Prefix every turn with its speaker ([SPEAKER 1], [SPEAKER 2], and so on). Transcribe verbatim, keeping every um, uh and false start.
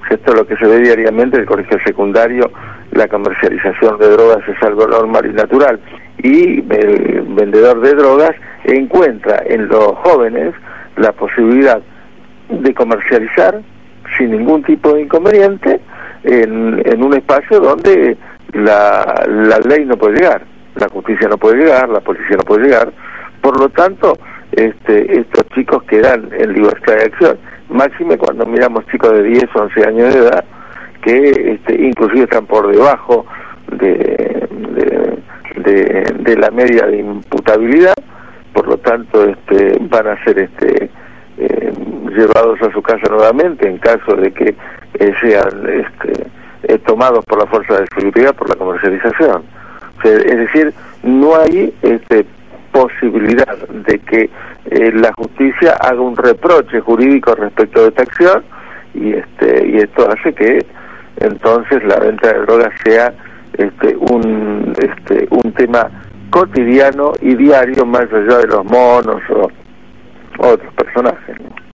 [SPEAKER 1] Esto es lo que se ve diariamente en el colegio secundario. La comercialización de drogas es algo normal y natural, y el vendedor de drogas encuentra en los jóvenes la posibilidad de comercializar sin ningún tipo de inconveniente en, en un espacio donde la, la ley no puede llegar, la justicia no puede llegar, la policía no puede llegar. Por lo tanto, este, estos chicos quedan en libertad de acción, máxime cuando miramos chicos de diez, once años de edad que este, inclusive están por debajo de, de, de, de la media de imputabilidad. Por lo tanto, este, van a ser este, eh, llevados a su casa nuevamente en caso de que eh, sean este, eh, tomados por la fuerza de seguridad por la comercialización. O sea, es decir, no hay este, posibilidad de que eh, la justicia haga un reproche jurídico respecto de esta acción, y este y esto hace que entonces la venta de drogas sea este un este un tema cotidiano y diario, más allá de los monos o otros personajes, ¿no?